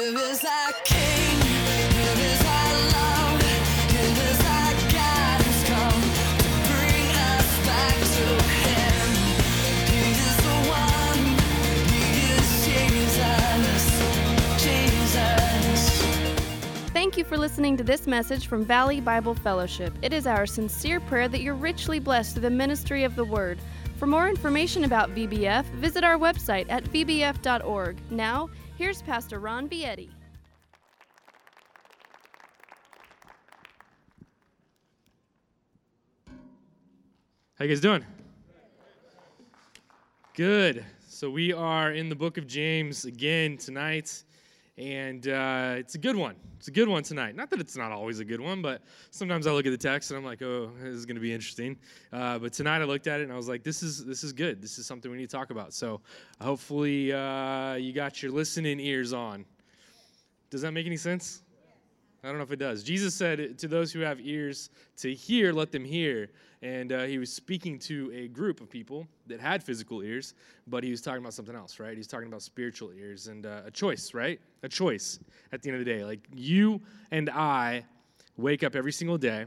Give us our King, give us our love, give us our guidance, come to bring us back to Him. He is the one, He is Jesus. Thank you for listening to this message from Valley Bible Fellowship. It is our sincere prayer that you're richly blessed through the ministry of the Word. For more information about VBF, visit our website at vbf.org. Now, here's Pastor Ron Bietti. How you guys doing? Good. So we are in the book of James again tonight, and it's a good one. It's a good one tonight. Not that it's not always a good one, but sometimes I look at the text and I'm like, oh, this is going to be interesting. But tonight I looked at it and I was like, this is good. This is something we need to talk about. So hopefully you got your listening ears on. Does that make any sense? I don't know if it does. Jesus said, to those who have ears to hear, let them hear. And he was speaking to a group of people that had physical ears, but he was talking about something else, right? He's talking about spiritual ears and a choice, right? A choice at the end of the day. Like you and I wake up every single day.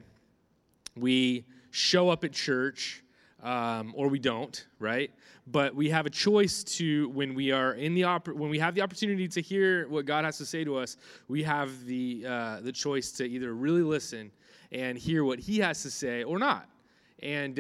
We show up at church, or we don't, right? But we have a choice to, when we are in when we have the opportunity to hear what God has to say to us, we have the choice to either really listen and hear what He has to say or not. And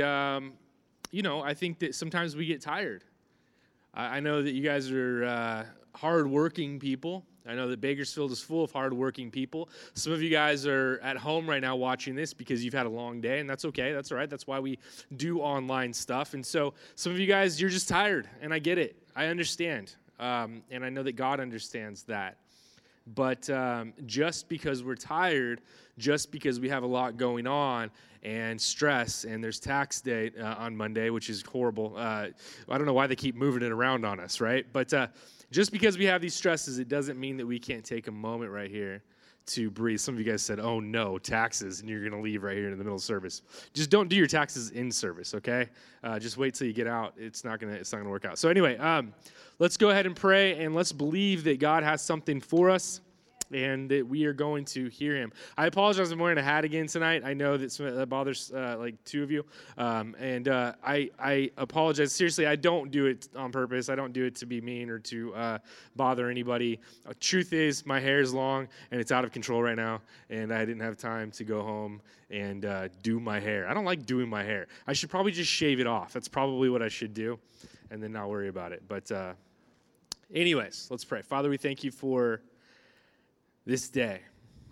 I think that sometimes we get tired. I know that you guys are hardworking people. I know that Bakersfield is full of hardworking people. Some of you guys are at home right now watching this because you've had a long day, and that's okay. That's all right. That's why we do online stuff. And so some of you guys, you're just tired, and I get it. I understand, and I know that God understands that. But just because we're tired, just because we have a lot going on and stress, and there's tax day on Monday, which is horrible. I don't know why they keep moving it around on us, right? But just because we have these stresses, it doesn't mean that we can't take a moment right here to breathe. Some of you guys said, oh no, taxes, and you're going to leave right here in the middle of service. Just don't do your taxes in service, okay? Just wait till you get out. It's not going to work out. So anyway, let's go ahead and pray, and let's believe that God has something for us and that we are going to hear Him. I apologize, I'm wearing a hat again tonight. I know that bothers like two of you, and I apologize. Seriously, I don't do it on purpose. I don't do it to be mean or to bother anybody. Truth is, my hair is long, and it's out of control right now, and I didn't have time to go home and do my hair. I don't like doing my hair. I should probably just shave it off. That's probably what I should do, and then not worry about it. But anyways, let's pray. Father, we thank You for this day.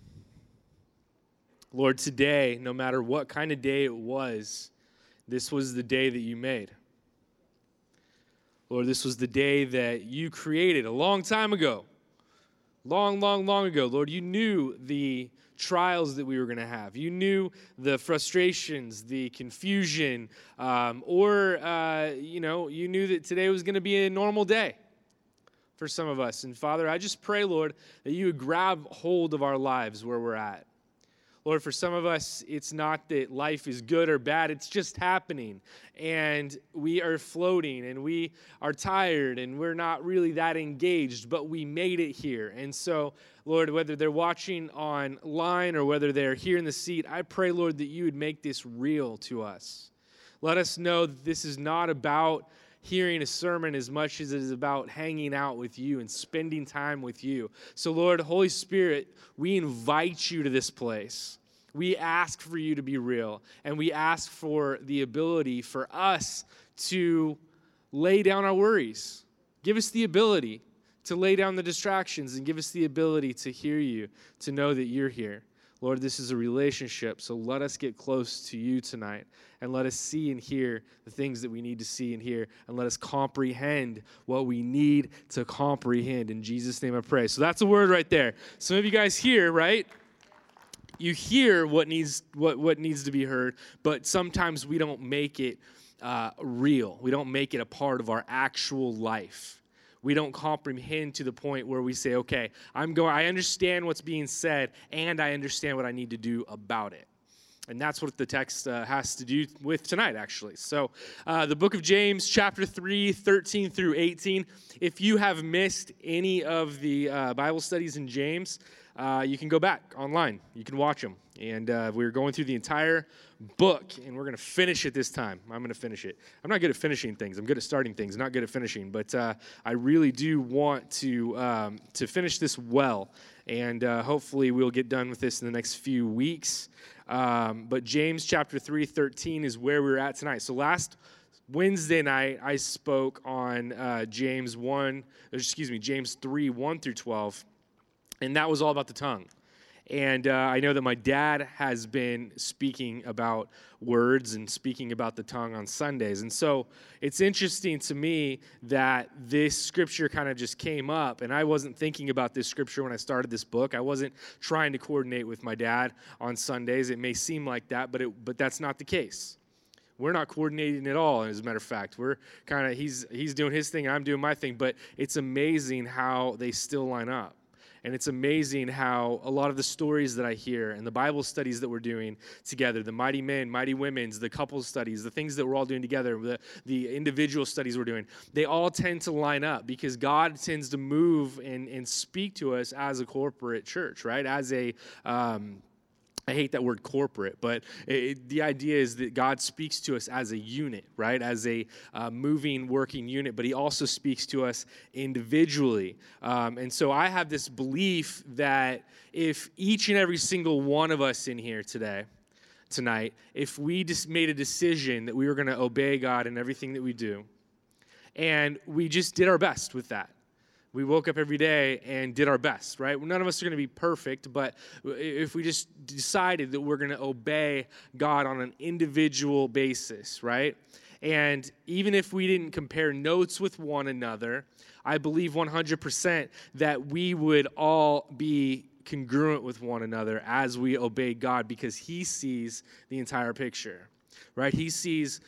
Lord, today, no matter what kind of day it was, this was the day that You made. Lord, this was the day that You created a long time ago. Long ago. Lord, You knew the trials that we were going to have. You knew the frustrations, the confusion, You knew that today was going to be a normal day for some of us. And Father, I just pray, Lord, that You would grab hold of our lives where we're at. Lord, for some of us, it's not that life is good or bad. It's just happening. And we are floating, and we are tired, and we're not really that engaged, but we made it here. And so, Lord, whether they're watching online or whether they're here in the seat, I pray, Lord, that You would make this real to us. Let us know that this is not about hearing a sermon as much as it is about hanging out with You and spending time with You. So, Lord, Holy Spirit, we invite You to this place. We ask for You to be real, and we ask for the ability for us to lay down our worries. Give us the ability to lay down the distractions, and give us the ability to hear You, to know that You're here. Lord, this is a relationship, so let us get close to You tonight, and let us see and hear the things that we need to see and hear, and let us comprehend what we need to comprehend. In Jesus' name I pray. So that's a word right there. Some of you guys hear, right? You hear what needs to be heard, but sometimes we don't make it real. We don't make it a part of our actual life. We don't comprehend to the point where we say, okay, I understand what's being said, and I understand what I need to do about it. And that's what the text has to do with tonight, actually. So the book of James, chapter 3, 13 through 18. If you have missed any of the Bible studies in James, you can go back online. You can watch them. And we're going through the entire book, and we're going to finish it this time. I'm going to finish it. I'm not good at finishing things. I'm good at starting things, not good at finishing. But I really do want to finish this well. And hopefully we'll get done with this in the next few weeks. But James chapter 3, 13 is where we're at tonight. So last Wednesday night, I spoke on James 3, 1 through 12. And that was all about the tongue. And I know that my dad has been speaking about words and speaking about the tongue on Sundays. And so it's interesting to me that this scripture kind of just came up. And I wasn't thinking about this scripture when I started this book. I wasn't trying to coordinate with my dad on Sundays. It may seem like that, but that's not the case. We're not coordinating at all, as a matter of fact. We're kind of, he's doing his thing, I'm doing my thing. But it's amazing how they still line up. And it's amazing how a lot of the stories that I hear and the Bible studies that we're doing together, the mighty men, mighty women's, the couple studies, the things that we're all doing together, the individual studies we're doing, they all tend to line up because God tends to move and speak to us as a corporate church, right? As a I hate that word corporate, but the idea is that God speaks to us as a unit, right? As a moving, working unit, but he also speaks to us individually. And so I have this belief that if each and every single one of us in here tonight, if we just made a decision that we were going to obey God in everything that we do, and we just did our best with that, we woke up every day and did our best, right? None of us are going to be perfect, but if we just decided that we're going to obey God on an individual basis, right? And even if we didn't compare notes with one another, I believe 100% that we would all be congruent with one another as we obey God because he sees the entire picture, right? He sees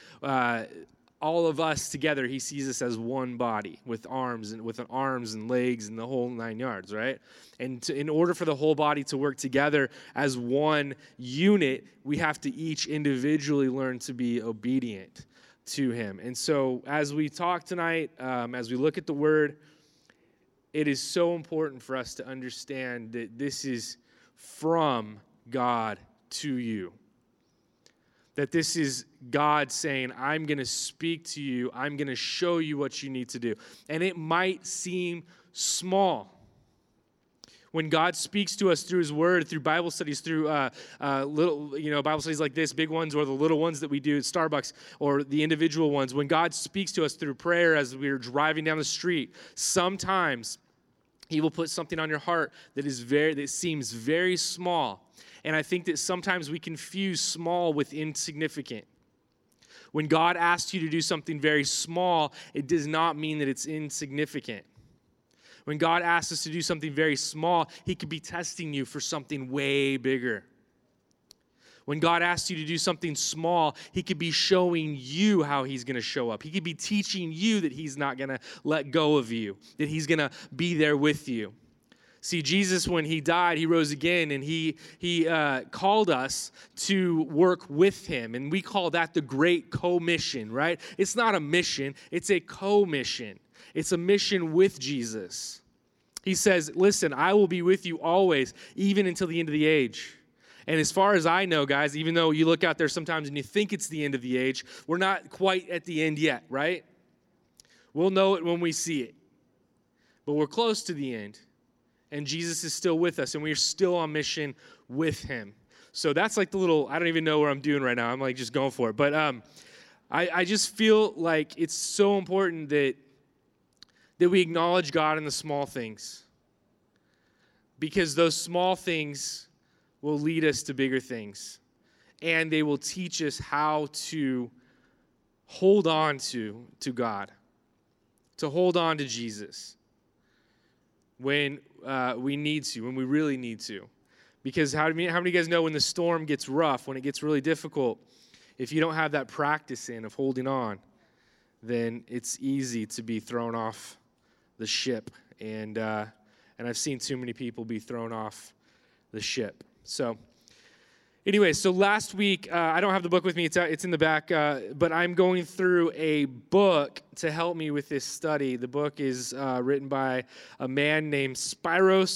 all of us together. He sees us as one body with arms and legs and the whole 9 yards, right? And in order for the whole body to work together as one unit, we have to each individually learn to be obedient to him. And so as we talk tonight, as we look at the word, it is so important for us to understand that this is from God to you. That this is God saying, I'm going to speak to you. I'm going to show you what you need to do. And it might seem small. When God speaks to us through his word, through Bible studies, through little, Bible studies like this, big ones or the little ones that we do at Starbucks or the individual ones, when God speaks to us through prayer as we're driving down the street, sometimes he will put something on your heart that seems very small. And I think that sometimes we confuse small with insignificant. When God asks you to do something very small, it does not mean that it's insignificant. When God asks us to do something very small, he could be testing you for something way bigger. When God asks you to do something small, he could be showing you how he's going to show up. He could be teaching you that he's not going to let go of you, that he's going to be there with you. See, Jesus, when he died, he rose again, and he called us to work with him, and we call that the Great Commission, right? It's not a mission, it's a commission. It's a mission with Jesus. He says, listen, I will be with you always, even until the end of the age. And as far as I know, guys, even though you look out there sometimes and you think it's the end of the age, we're not quite at the end yet, right? We'll know it when we see it. But we're close to the end. And Jesus is still with us, and we are still on mission with him. So that's like the little, I don't even know where I'm doing right now. I'm like just going for it. But I just feel like it's so important that we acknowledge God in the small things. Because those small things will lead us to bigger things. And they will teach us how to hold on to God. To hold on to Jesus. When we need to, when we really need to. Because how many of you guys know when the storm gets rough, when it gets really difficult, if you don't have that practice of holding on, then it's easy to be thrown off the ship. And I've seen too many people be thrown off the ship. So Anyway, so last week, I don't have the book with me. It's in the back, but I'm going through a book to help me with this study. The book is written by a man named Spiros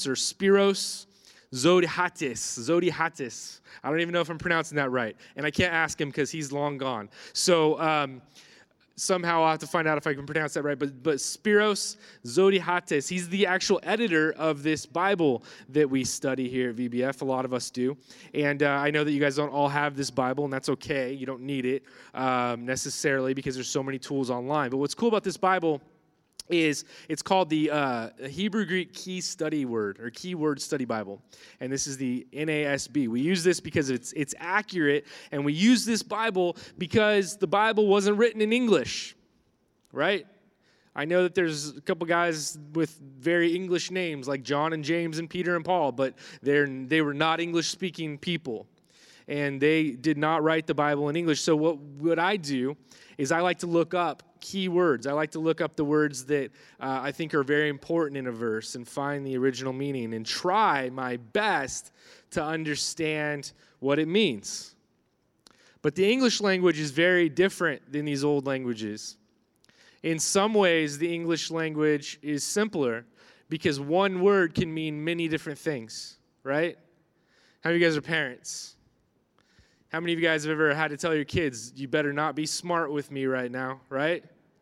Zodhiates. I don't even know if I'm pronouncing that right, and I can't ask him because he's long gone. So somehow I'll have to find out if I can pronounce that right. But Spiros Zodhiates, he's the actual editor of this Bible that we study here at VBF. A lot of us do. And I know that you guys don't all have this Bible, and that's okay. You don't need it necessarily because there's so many tools online. But what's cool about this Bible is it's called the Hebrew Greek Key Word Study Bible, and this is the NASB. We use this because it's accurate, and we use this Bible because the Bible wasn't written in English, right? I know that there's a couple guys with very English names like John and James and Peter and Paul, but they were not English-speaking people, and they did not write the Bible in English. So what I do is I like to look up key words. I like to look up the words that I think are very important in a verse and find the original meaning and try my best to understand what it means. But the English language is very different than these old languages. In some ways, the English language is simpler because one word can mean many different things, right? How many of you guys are parents? How many of you guys have ever had to tell your kids, you better not be smart with me right now, right?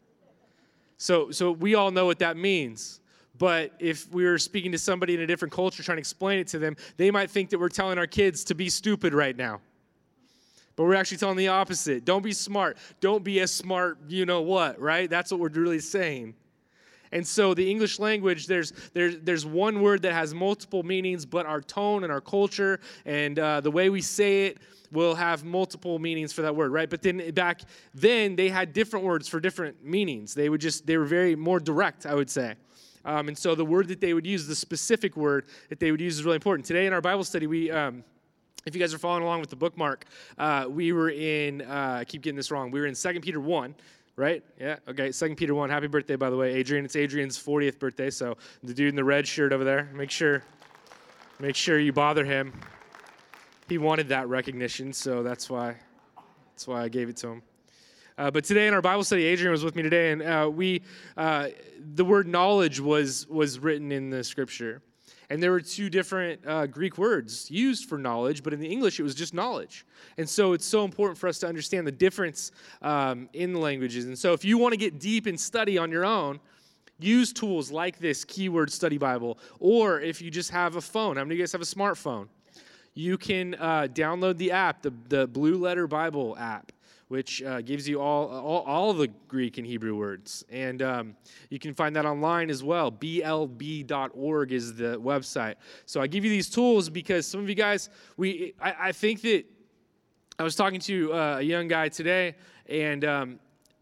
So we all know what that means. But if we were speaking to somebody in a different culture trying to explain it to them, they might think that we're telling our kids to be stupid right now. But we're actually telling the opposite. Don't be smart. Don't be a smart you-know-what, right? That's what we're really saying. And so the English language, there's one word that has multiple meanings, but our tone and our culture and the way we say it will have multiple meanings for that word, right? But then back then, they had different words for different meanings. They were very more direct, I would say. And so the word that they would use, the specific word that they would use is really important. Today in our Bible study, we if you guys are following along with the bookmark, we were in, I keep getting this wrong, we were in 2 Peter 1. Right? Yeah, okay, 2 Peter 1. Happy birthday, by the way, Adrian. It's Adrian's 40th birthday, so the dude in the red shirt over there, make sure you bother him. He wanted that recognition, so that's why I gave it to him. But today in our Bible study, Adrian was with me today, and the word knowledge was written in the scripture. And there were two different Greek words used for knowledge, but in the English, it was just knowledge. And so it's so important for us to understand the difference in the languages. And so if you want to get deep and study on your own, use tools like this Keyword Study Bible. Or if you just have a phone, how many of you guys have a smartphone? You can download the app, the Blue Letter Bible app, which gives you all the Greek and Hebrew words. And you can find that online as well. blb.org is the website. So I give you these tools because some of you guys, I think that I was talking to a young guy today, and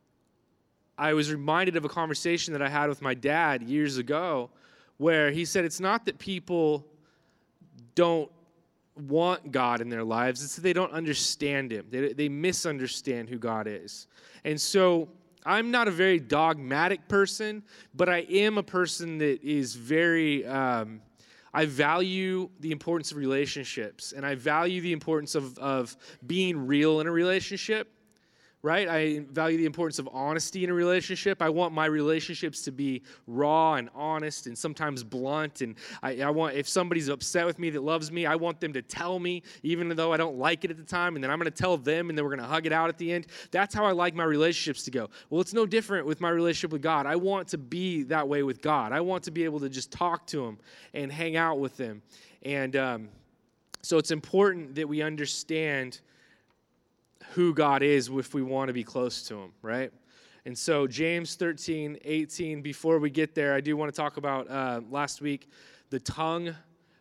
I was reminded of a conversation that I had with my dad years ago where he said it's not that people don't want God in their lives, it's that they don't understand him. They misunderstand who God is. And so I'm not a very dogmatic person, but I am a person that is very, I value the importance of relationships, and I value the importance of being real in a relationship. Right? I value the importance of honesty in a relationship. I want my relationships to be raw and honest and sometimes blunt. And I want, if somebody's upset with me that loves me, I want them to tell me, even though I don't like it at the time. And then I'm going to tell them, and then we're going to hug it out at the end. That's how I like my relationships to go. Well, it's no different with my relationship with God. I want to be that way with God. I want to be able to just talk to him and hang out with him. And so it's important that we understand who God is if we want to be close to him, right? And so James 13:18, before we get there, I do want to talk about last week, the tongue.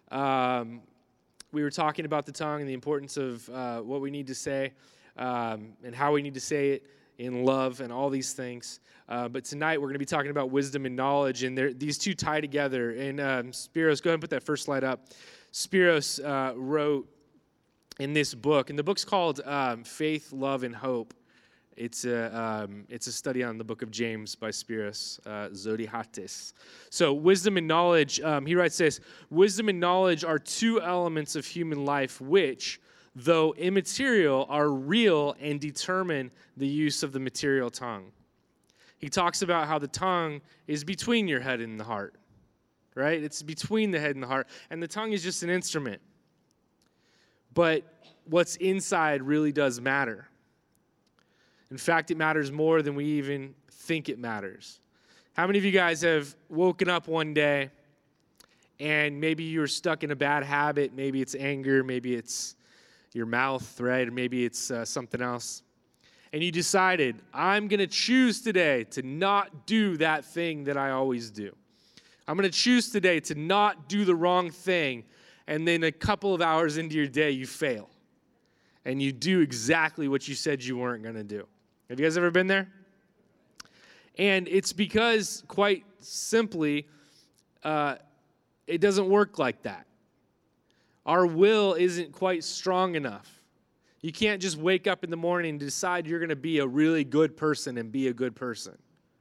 We were talking about the tongue and the importance of what we need to say and how we need to say it in love and all these things. But tonight we're going to be talking about wisdom and knowledge, and these two tie together. And Spiros, go ahead and put that first slide up. Spiros wrote in this book, and the book's called Faith, Love, and Hope. It's a study on the book of James by Spiros Zodhiates. So wisdom and knowledge, he writes this: wisdom and knowledge are two elements of human life which, though immaterial, are real and determine the use of the material tongue. He talks about how the tongue is between your head and the heart, right? It's between the head and the heart, and the tongue is just an instrument. But what's inside really does matter. In fact, it matters more than we even think it matters. How many of you guys have woken up one day and maybe you were stuck in a bad habit? Maybe it's anger, maybe it's your mouth, right? Or maybe it's something else. And you decided, I'm going to choose today to not do that thing that I always do. I'm going to choose today to not do the wrong thing. And then a couple of hours into your day, you fail. And you do exactly what you said you weren't going to do. Have you guys ever been there? And it's because, quite simply, it doesn't work like that. Our will isn't quite strong enough. You can't just wake up in the morning and decide you're going to be a really good person and be a good person.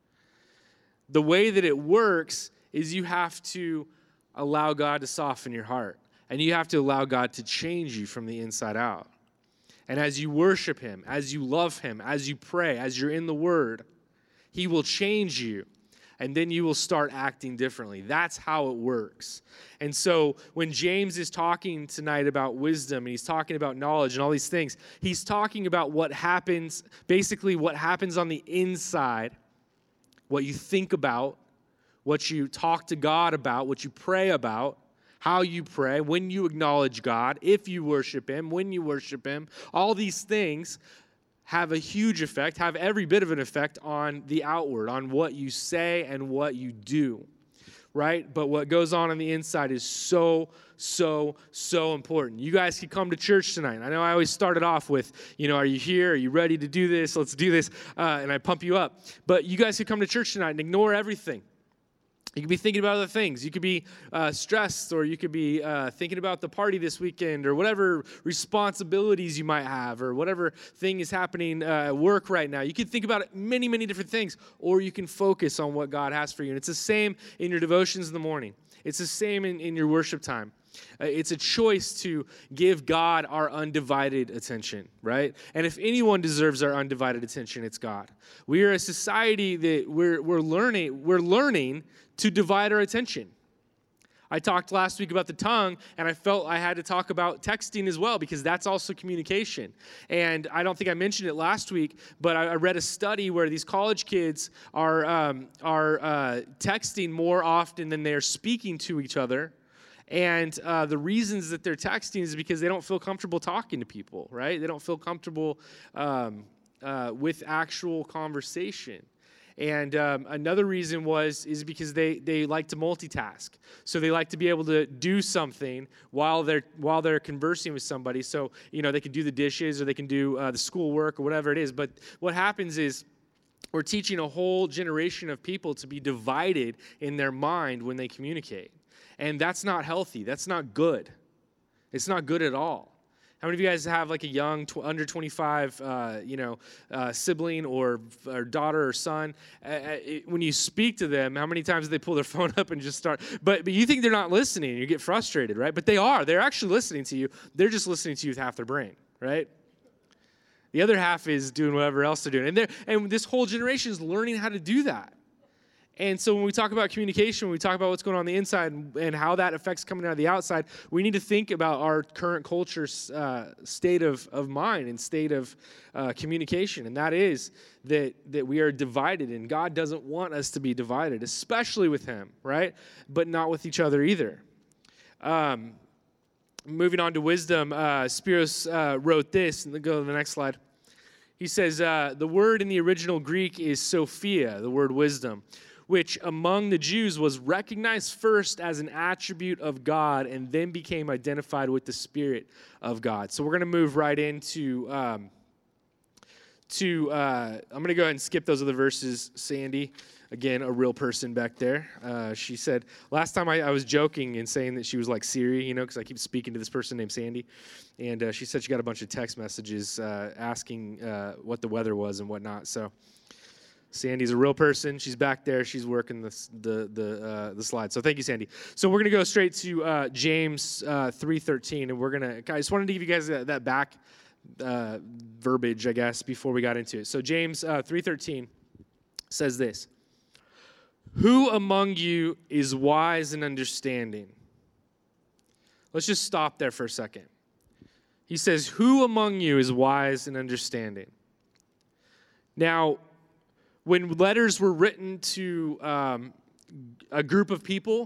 The way that it works is you have to allow God to soften your heart. And you have to allow God to change you from the inside out. And as you worship Him, as you love Him, as you pray, as you're in the Word, He will change you. And then you will start acting differently. That's how it works. And so when James is talking tonight about wisdom, and he's talking about knowledge and all these things, he's talking about what happens, basically what happens on the inside, what you think about, what you talk to God about, what you pray about, how you pray, when you acknowledge God, if you worship Him, when you worship Him. All these things have a huge effect, have every bit of an effect on the outward, on what you say and what you do, right? But what goes on the inside is so important. You guys can come to church tonight. I know I always started off with, are you here? Are you ready to do this? Let's do this. And I pump you up. But you guys can come to church tonight and ignore everything. You could be thinking about other things. You could be stressed, or you could be thinking about the party this weekend, or whatever responsibilities you might have, or whatever thing is happening at work right now. You can think about many, many different things, or you can focus on what God has for you. And it's the same in your devotions in the morning. It's the same in your worship time. It's a choice to give God our undivided attention, right? And if anyone deserves our undivided attention, it's God. We are a society that we're learning to divide our attention. I talked last week about the tongue, and I felt I had to talk about texting as well, because that's also communication. And I don't think I mentioned it last week, but I read a study where these college kids are texting more often than they're speaking to each other. And the reasons that they're texting is because they don't feel comfortable talking to people, right? They don't feel comfortable with actual conversation. And another reason is because they like to multitask. So they like to be able to do something while they're conversing with somebody. So, they can do the dishes, or they can do the schoolwork, or whatever it is. But what happens is we're teaching a whole generation of people to be divided in their mind when they communicate. And that's not healthy. That's not good. It's not good at all. How many of you guys have like a young, under 25, sibling or daughter or son? When you speak to them, how many times do they pull their phone up and just start? But you think they're not listening. You get frustrated, right? But they are. They're actually listening to you. They're just listening to you with half their brain, right? The other half is doing whatever else they're doing. And this whole generation is learning how to do that. And so when we talk about communication, when we talk about what's going on the inside and how that affects coming out of the outside, we need to think about our current culture's state of mind and state of communication. And that is that we are divided, and God doesn't want us to be divided, especially with Him, right? But not with each other either. Moving on to wisdom, Spiros wrote this, and go to the next slide. He says, the word in the original Greek is Sophia, the word wisdom, which among the Jews was recognized first as an attribute of God and then became identified with the Spirit of God. So we're going to move right into, I'm going to go ahead and skip those other verses, Sandy. Again, a real person back there. She said, last time I was joking and saying that she was like Siri, because I keep speaking to this person named Sandy. And she said she got a bunch of text messages asking what the weather was and whatnot. So, Sandy, if you want to come up, you can come up. But you think they're not listening. You get frustrated, right? But they are. They're actually listening to you with half their brain, right? The other half is doing whatever else they're doing. And Sandy's a real person. She's back there. She's working the slide. So thank you, Sandy. So we're going to go straight to James 3:13, and I just wanted to give you guys that back verbiage, I guess, before we got into it. So James 3:13 says this: "Who among you is wise and understanding?" Let's just stop there for a second. He says, "Who among you is wise and understanding?" Now, when letters were written to a group of people,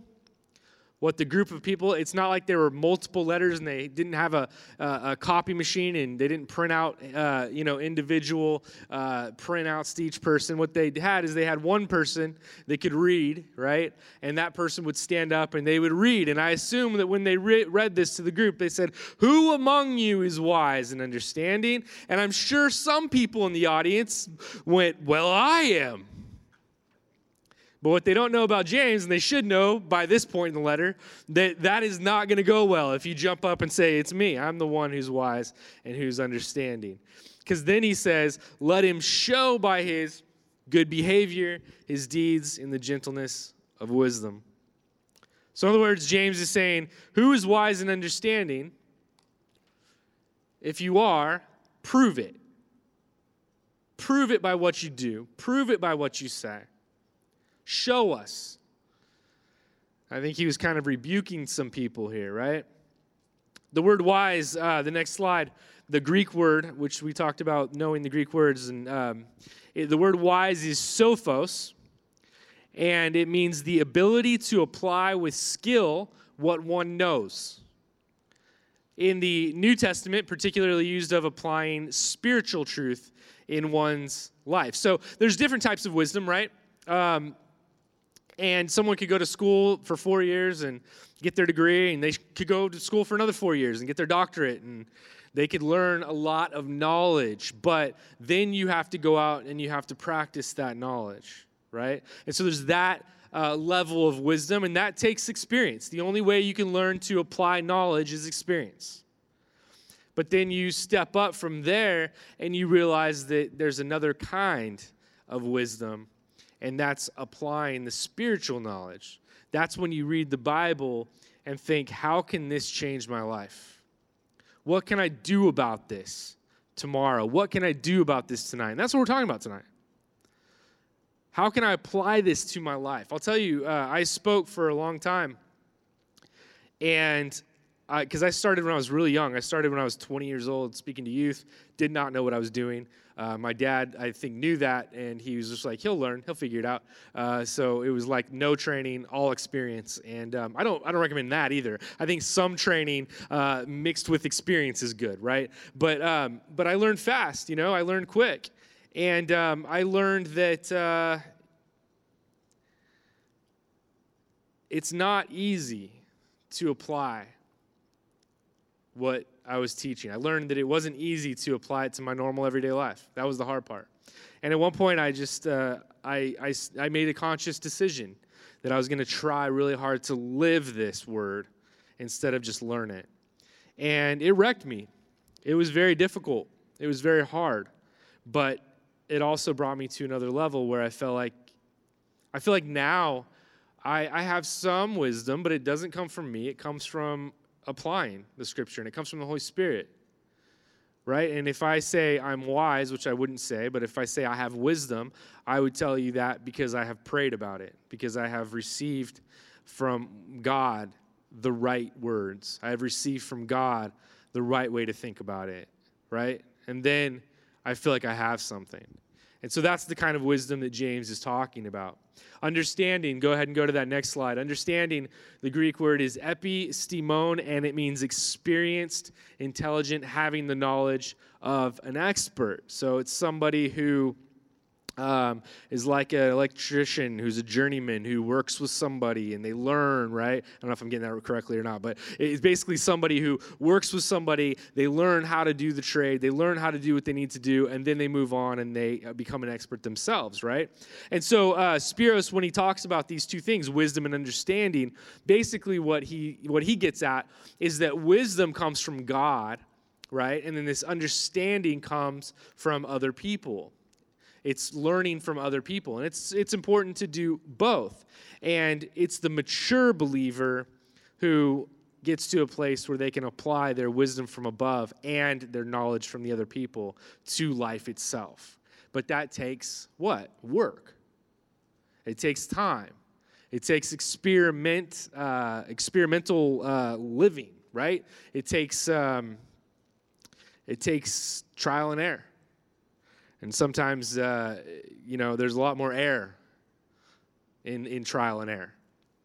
it's not like there were multiple letters and they didn't have a copy machine and they didn't print out, individual printouts to each person. What they had is they had one person that could read, right? And that person would stand up and they would read. And I assume that when they read this to the group, they said, "Who among you is wise and understanding?" And I'm sure some people in the audience went, "Well, I am." But what they don't know about James, and they should know by this point in the letter, that is not going to go well if you jump up and say, "It's me. I'm the one who's wise and who's understanding." Because then he says, "Let him show by his good behavior, his deeds in the gentleness of wisdom." So in other words, James is saying, who is wise and understanding? If you are, prove it. Prove it by what you do. Prove it by what you say. Show us. I think he was kind of rebuking some people here, right? The word wise, the next slide, the Greek word, which we talked about knowing the Greek words, and the word wise is sophos, and it means the ability to apply with skill what one knows. In the New Testament, particularly used of applying spiritual truth in one's life. So there's different types of wisdom, right? And someone could go to school for 4 years and get their degree, and they could go to school for another 4 years and get their doctorate, and they could learn a lot of knowledge. But then you have to go out and you have to practice that knowledge, right? And so there's that level of wisdom, and that takes experience. The only way you can learn to apply knowledge is experience. But then you step up from there, and you realize that there's another kind of wisdom, and that's applying the spiritual knowledge. That's when you read the Bible and think, how can this change my life? What can I do about this tomorrow? What can I do about this tonight? And that's what we're talking about tonight. How can I apply this to my life? I'll tell you, I spoke for a long time, and because I started when I was really young. I started when I was 20 years old, speaking to youth, did not know what I was doing. My dad, I think, knew that, and he was just like, he'll learn, he'll figure it out. So it was like no training, all experience, and I don't recommend that either. I think some training mixed with experience is good, right? But I learned fast, I learned quick, and I learned that it's not easy to apply what I was teaching. I learned that it wasn't easy to apply it to my normal everyday life. That was the hard part. And at one point, I just I made a conscious decision that I was going to try really hard to live this word instead of just learn it. And it wrecked me. It was very difficult. It was very hard. But it also brought me to another level where I feel like now I have some wisdom, but it doesn't come from me. It comes from applying the scripture, and it comes from the Holy Spirit, right? And if I say I'm wise, which I wouldn't say, but if I say I have wisdom, I would tell you that because I have prayed about it, because I have received from God the right words. I have received from God the right way to think about it, right? And then I feel like I have something. And so that's the kind of wisdom that James is talking about. Understanding, go ahead and go to that next slide. Understanding, the Greek word is epistemon, and it means experienced, intelligent, having the knowledge of an expert. So it's somebody who is like an electrician who's a journeyman who works with somebody and they learn, right? I don't know if I'm getting that correctly or not, but it's basically somebody who works with somebody, they learn how to do the trade, they learn how to do what they need to do, and then they move on and they become an expert themselves, right? And so Spiros, when he talks about these two things, wisdom and understanding, basically what he gets at is that wisdom comes from God, right? And then this understanding comes from other people. It's learning from other people. And it's important to do both. And it's the mature believer who gets to a place where they can apply their wisdom from above and their knowledge from the other people to life itself. But that takes what? Work. It takes time. It takes experimental living, right? It takes trial and error. And sometimes, there's a lot more error in trial and error.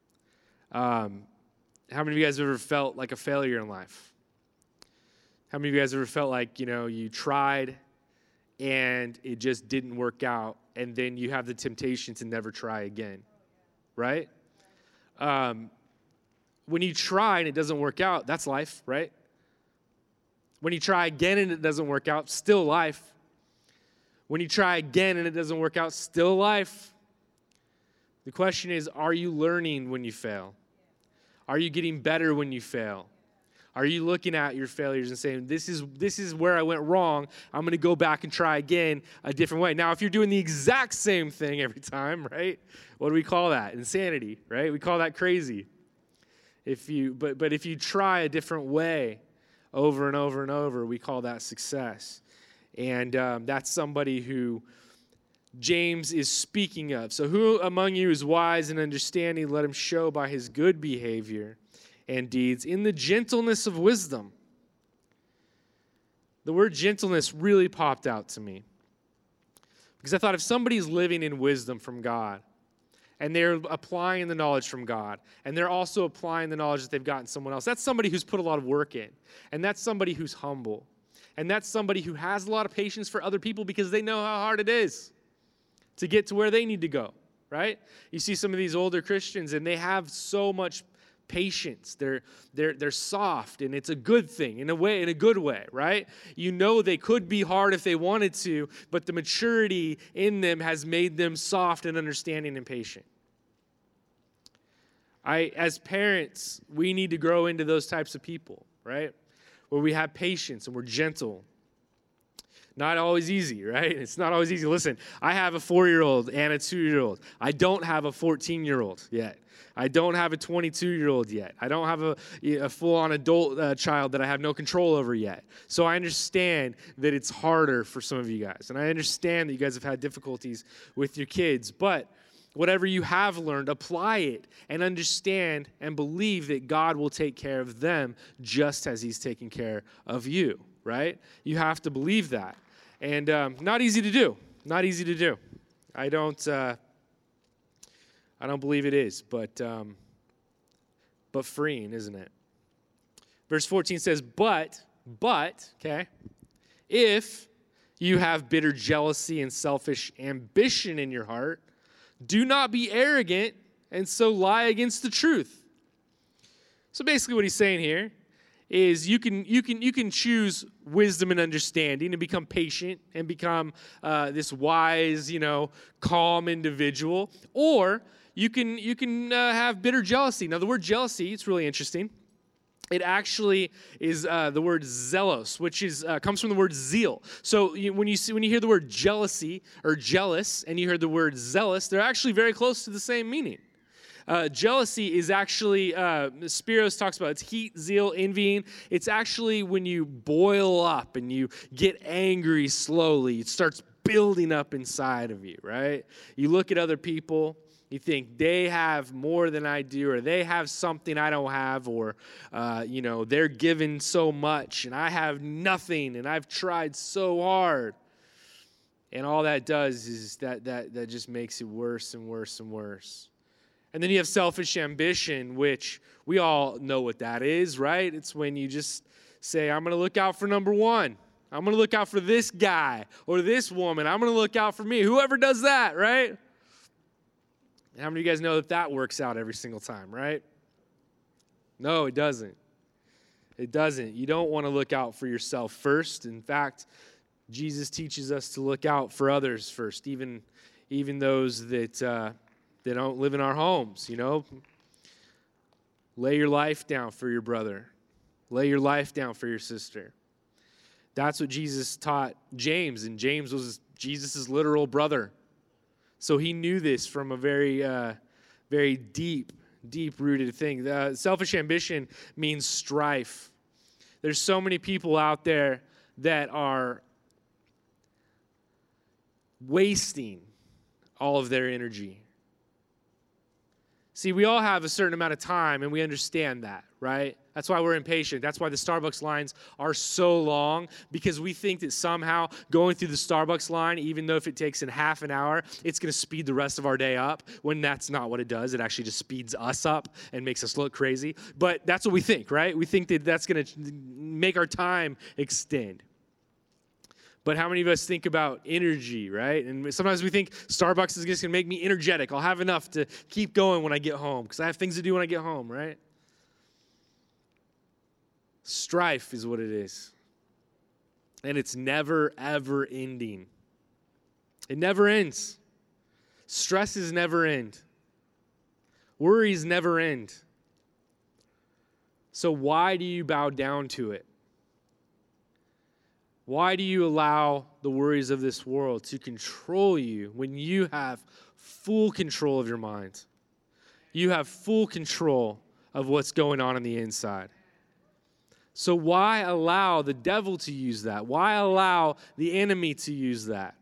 How many of you guys have ever felt like a failure in life? How many of you guys ever felt like, you tried and it just didn't work out, and then you have the temptation to never try again, right? When you try and it doesn't work out, that's life, right? When you try again and it doesn't work out, still life. When you try again and it doesn't work out, still life. The question is, are you learning when you fail? Are you getting better when you fail? Are you looking at your failures and saying, this is where I went wrong. I'm going to go back and try again a different way. Now, if you're doing the exact same thing every time, right? What do we call that? Insanity, right? We call that crazy. But if you try a different way over and over and over, we call that success. And that's somebody who James is speaking of. So who among you is wise and understanding? Let him show by his good behavior and deeds in the gentleness of wisdom. The word gentleness really popped out to me, because I thought if somebody's living in wisdom from God, and they're applying the knowledge from God, and they're also applying the knowledge that they've gotten someone else, that's somebody who's put a lot of work in, and that's somebody who's humble, and that's somebody who has a lot of patience for other people because they know how hard it is to get to where they need to go, right? You see some of these older Christians, and they have so much patience. They're soft, and it's a good thing in a good way, right? They could be hard if they wanted to, but the maturity in them has made them soft and understanding and patient. As parents, we need to grow into those types of people, right? Where we have patience and we're gentle. Not always easy, right? It's not always easy. Listen, I have a 4-year-old and a 2-year-old. I don't have a 14-year-old yet. I don't have a 22-year-old yet. I don't have a full-on adult child that I have no control over yet. So I understand that it's harder for some of you guys. And I understand that you guys have had difficulties with your kids. But whatever you have learned, apply it and understand and believe that God will take care of them just as he's taking care of you, right? You have to believe that. And not easy to do. Not easy to do. I don't believe it is, but freeing, isn't it? Verse 14 says, but, okay, if you have bitter jealousy and selfish ambition in your heart, do not be arrogant and so lie against the truth. So basically what he's saying here is you can choose wisdom and understanding and become patient and become this wise, calm individual, or you can have bitter jealousy. Now, the word jealousy, it's really interesting. It actually is the word zealous, which comes from the word zeal. So when you hear the word jealousy or jealous, and you hear the word zealous, they're actually very close to the same meaning. Jealousy is actually, Spiros talks about it's heat, zeal, envying. It's actually when you boil up and you get angry slowly. It starts building up inside of you, right? You look at other people. You think they have more than I do, or they have something I don't have, or, they're given so much, and I have nothing, and I've tried so hard. And all that does is that just makes it worse and worse and worse. And then you have selfish ambition, which we all know what that is, right? It's when you just say, I'm going to look out for number one. I'm going to look out for this guy or this woman. I'm going to look out for me. Whoever does that, right? How many of you guys know that works out every single time, right? No, it doesn't. It doesn't. You don't want to look out for yourself first. In fact, Jesus teaches us to look out for others first, even those that don't live in our homes, Lay your life down for your brother. Lay your life down for your sister. That's what Jesus taught James, and James was Jesus' literal brother. So he knew this from a very, very deep-rooted thing. Selfish ambition means strife. There's so many people out there that are wasting all of their energy. See, we all have a certain amount of time, and we understand that, right? That's why we're impatient. That's why the Starbucks lines are so long, because we think that somehow going through the Starbucks line, even though if it takes in half an hour, it's going to speed the rest of our day up, when that's not what it does. It actually just speeds us up and makes us look crazy. But that's what we think, right? We think that that's going to make our time extend. But how many of us think about energy, right? And sometimes we think Starbucks is just going to make me energetic. I'll have enough to keep going when I get home because I have things to do when I get home, right? Strife is what it is. And it's never, ever ending. It never ends. Stresses never end. Worries never end. So why do you bow down to it? Why do you allow the worries of this world to control you when you have full control of your mind? You have full control of what's going on the inside. So why allow the devil to use that? Why allow the enemy to use that?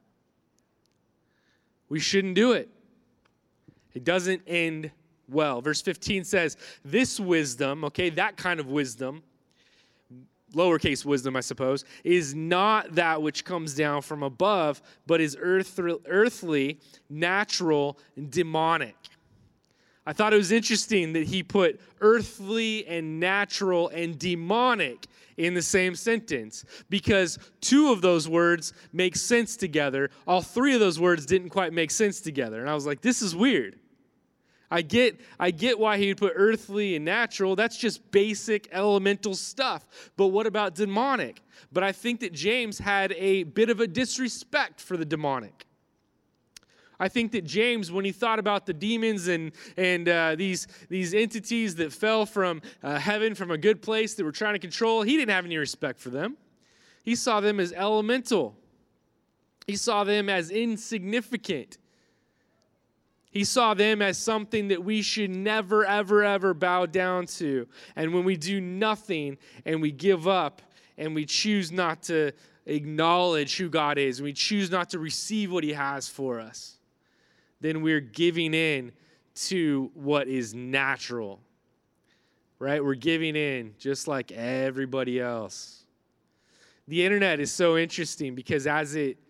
We shouldn't do it. It doesn't end well. Verse 15 says, this wisdom, okay, that kind of wisdom, lowercase wisdom, I suppose, is not that which comes down from above, but is earthly, natural, and demonic. I thought it was interesting that he put earthly and natural and demonic in the same sentence, because two of those words make sense together. All three of those words didn't quite make sense together. And I was like, this is weird. I get why he would put earthly and natural. That's just basic elemental stuff. But what about demonic? But I think that James had a bit of a disrespect for the demonic. I think that James, when he thought about the demons and these entities that fell from heaven, from a good place that were trying to control, he didn't have any respect for them. He saw them as elemental. He saw them as insignificant. He saw them as something that we should never, ever, ever bow down to. And when we do nothing and we give up and we choose not to acknowledge who God is and we choose not to receive what he has for us, then we're giving in to what is natural, right? We're giving in just like everybody else. The internet is so interesting because as it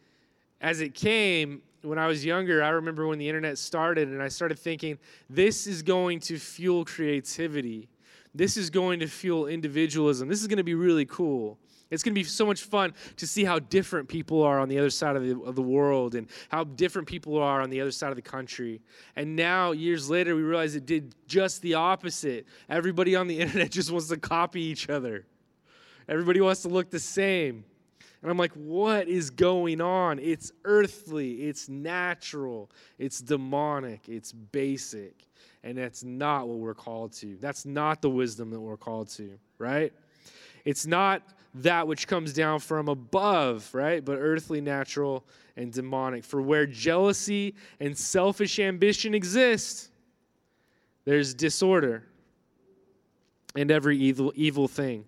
came, when I was younger, I remember when the internet started and I started thinking, this is going to fuel creativity. This is going to fuel individualism. This is going to be really cool. It's going to be so much fun to see how different people are on the other side of the world and how different people are on the other side of the country. And now, years later, we realize it did just the opposite. Everybody on the internet just wants to copy each other. Everybody wants to look the same. And I'm like, what is going on? It's earthly, it's natural, it's demonic, it's basic. And that's not what we're called to. That's not the wisdom that we're called to, right? It's not that which comes down from above, right? But earthly, natural, and demonic. For where jealousy and selfish ambition exist, there's disorder and every evil thing.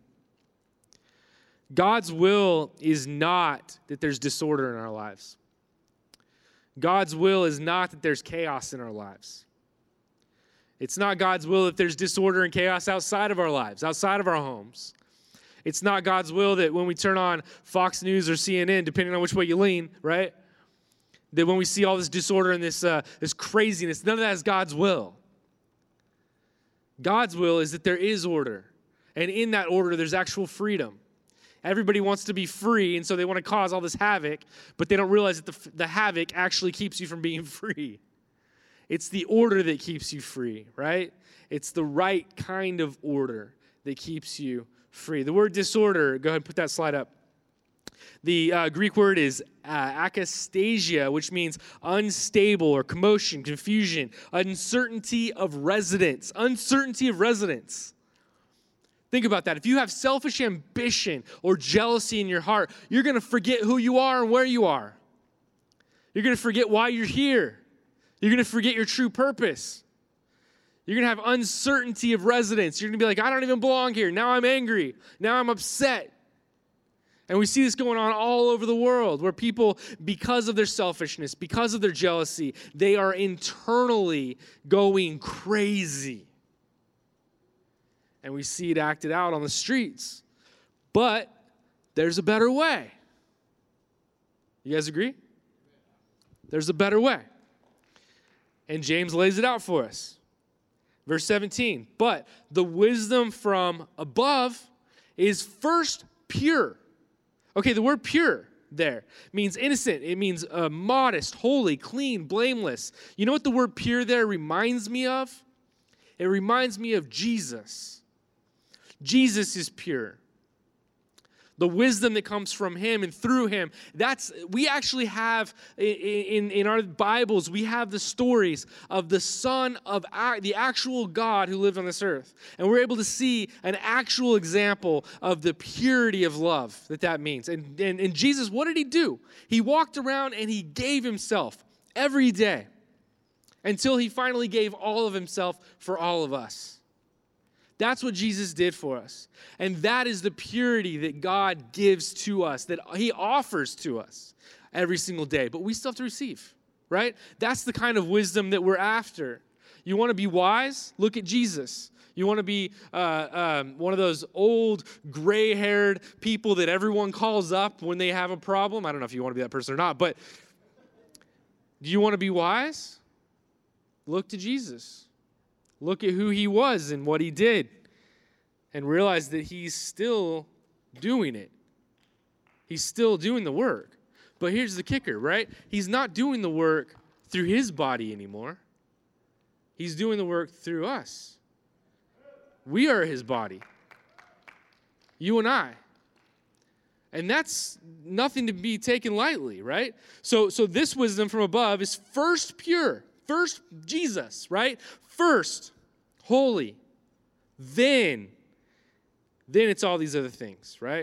God's will is not that there's disorder in our lives. God's will is not that there's chaos in our lives. It's not God's will that there's disorder and chaos outside of our lives, outside of our homes. It's not God's will that when we turn on Fox News or CNN, depending on which way you lean, right, that when we see all this disorder and this craziness, none of that is God's will. God's will is that there is order. And in that order, there's actual freedom. Everybody wants to be free, and so they want to cause all this havoc, but they don't realize that the havoc actually keeps you from being free. It's the order that keeps you free, right? It's the right kind of order that keeps you free. The word disorder, go ahead and put that slide up. The Greek word is akastasia, which means unstable or commotion, confusion, uncertainty of residence. Uncertainty of residence. Think about that. If you have selfish ambition or jealousy in your heart, you're going to forget who you are and where you are. You're going to forget why you're here. You're going to forget your true purpose. You're going to have uncertainty of residence. You're going to be like, I don't even belong here. Now I'm angry. Now I'm upset. And we see this going on all over the world where people, because of their selfishness, because of their jealousy, they are internally going crazy. And we see it acted out on the streets. But there's a better way. You guys agree? There's a better way. And James lays it out for us. Verse 17, but the wisdom from above is first pure. Okay, the word pure there means innocent. It means modest, holy, clean, blameless. You know what the word pure there reminds me of? It reminds me of Jesus. Jesus is pure. The wisdom that comes from him and through him, we actually have in our Bibles, we have the stories of the Son of the actual God who lived on this earth. And we're able to see an actual example of the purity of love that means. And Jesus, what did he do? He walked around and he gave himself every day until he finally gave all of himself for all of us. That's what Jesus did for us. And that is the purity that God gives to us, that he offers to us every single day. But we still have to receive, right? That's the kind of wisdom that we're after. You want to be wise? Look at Jesus. You want to be one of those old, gray-haired people that everyone calls up when they have a problem? I don't know if you want to be that person or not, but do you want to be wise? Look to Jesus. Look at who he was and what he did and realize that he's still doing it. He's still doing the work. But here's the kicker, right? He's not doing the work through his body anymore. He's doing the work through us. We are his body. You and I. And that's nothing to be taken lightly, right? So this wisdom from above is first pure. First, Jesus, right? First, holy. Then it's all these other things, right?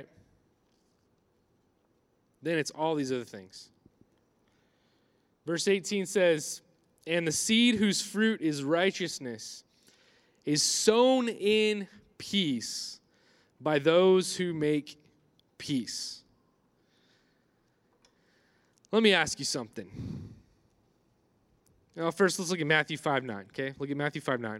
Then it's all these other things. Verse 18 says, and the seed whose fruit is righteousness is sown in peace by those who make peace. Let me ask you something. Now, first, let's look at Matthew 5:9, okay? Look at Matthew 5:9.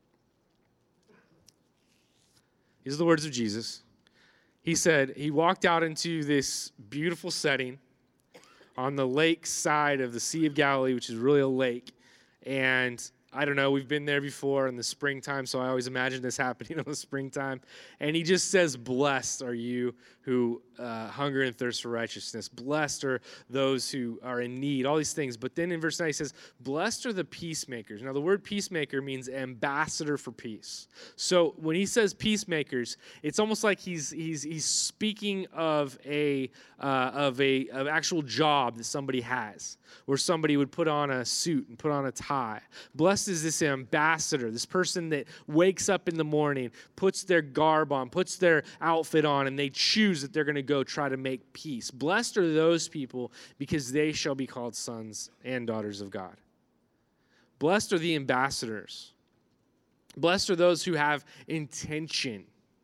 These are the words of Jesus. He said, he walked out into this beautiful setting on the lake side of the Sea of Galilee, which is really a lake. And I don't know, we've been there before in the springtime, so I always imagine this happening in the springtime. And he just says, blessed are you who hunger and thirst for righteousness. Blessed are those who are in need, all these things. But then in verse 9 he says, blessed are the peacemakers. Now the word peacemaker means ambassador for peace. So when he says peacemakers, it's almost like he's speaking of an actual job that somebody has, where somebody would put on a suit and put on a tie. Blessed is this ambassador, this person that wakes up in the morning, puts their garb on, puts their outfit on, and they choose that they're going to go try to make peace. Blessed are those people because they shall be called sons and daughters of God. Blessed are the ambassadors. Blessed are those who have intention.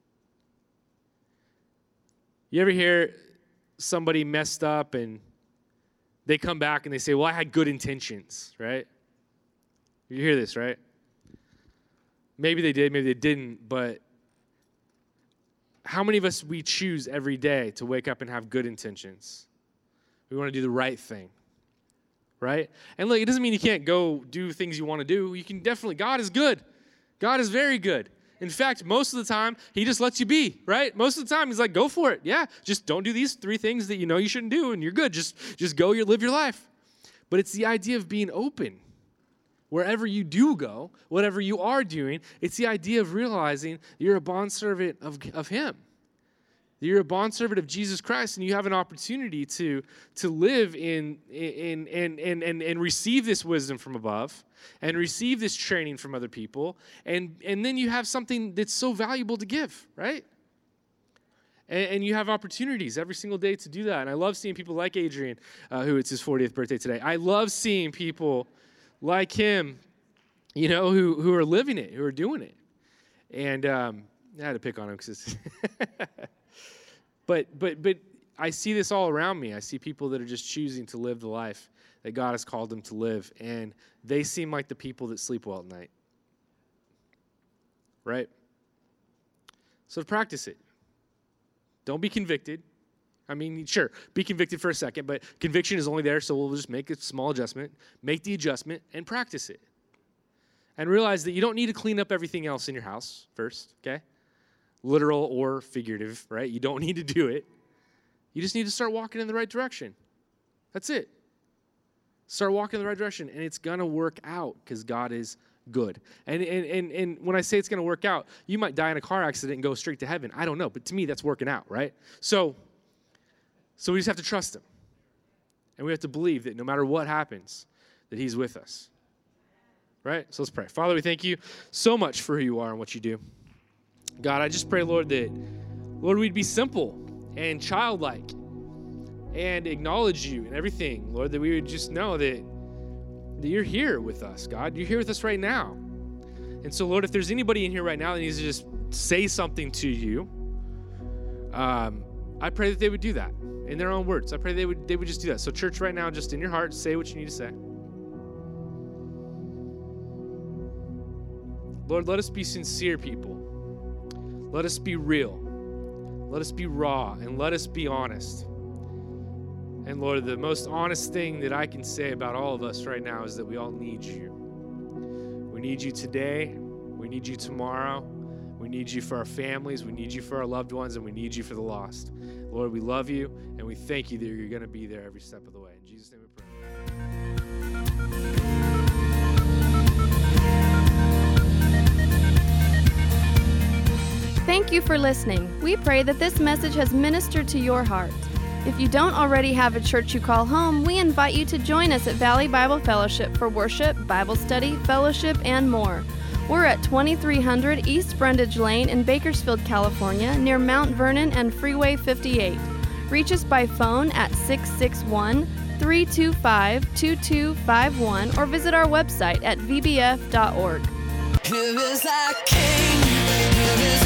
You ever hear somebody messed up and they come back and they say, well, I had good intentions, right? You hear this, right? Maybe they did, maybe they didn't, but how many of us we choose every day to wake up and have good intentions? We want to do the right thing, right? And look, it doesn't mean you can't go do things you want to do. You can definitely, God is good. God is very good. In fact, most of the time, he just lets you be, right? Most of the time, he's like, go for it. Yeah, just don't do these 3 things that you know you shouldn't do, and you're good. Just go, live your life. But it's the idea of being open. Wherever you do go, whatever you are doing, it's the idea of realizing you're a bondservant of him. that you're a bondservant of Jesus Christ, and you have an opportunity to live and receive this wisdom from above, and receive this training from other people, and then you have something that's so valuable to give, right? And you have opportunities every single day to do that. And I love seeing people like Adrian, who it's his 40th birthday today. I love seeing people like him, who are living it, who are doing it. And I had to pick on him because but I see this all around me. I see people that are just choosing to live the life that God has called them to live, and they seem like the people that sleep well at night. Right? So practice it. Don't be convicted. I mean, sure, be convicted for a second, but conviction is only there, so we'll just make a small adjustment, make the adjustment, and practice it. And realize that you don't need to clean up everything else in your house first, okay? Literal or figurative, right? You don't need to do it. You just need to start walking in the right direction. That's it. Start walking in the right direction, and it's going to work out because God is good. And when I say it's going to work out, you might die in a car accident and go straight to heaven. I don't know, but to me, that's working out, right? So we just have to trust him. And we have to believe that no matter what happens, that he's with us. Right? So let's pray. Father, we thank you so much for who you are and what you do. God, I just pray, Lord, that, Lord, we'd be simple and childlike and acknowledge you in everything. Lord, that we would just know that you're here with us, God. You're here with us right now. And so, Lord, if there's anybody in here right now that needs to just say something to you, I pray that they would do that in their own words. I pray they would just do that. So, church, right now, just in your heart, say what you need to say. Lord, let us be sincere people. Let us be real. Let us be raw, and let us be honest. And Lord, the most honest thing that I can say about all of us right now is that we all need you. We need you today. We need you tomorrow. We need you for our families. We need you for our loved ones, and we need you for the lost. Lord, we love you, and we thank you that you're going to be there every step of the way. In Jesus' name we pray. Thank you for listening. We pray that this message has ministered to your heart. If you don't already have a church you call home, we invite you to join us at Valley Bible Fellowship for worship, Bible study, fellowship, and more. We're at 2300 East Brundage Lane in Bakersfield, California, near Mount Vernon and Freeway 58. Reach us by phone at 661-325-2251 or visit our website at vbf.org. Here is our King, here is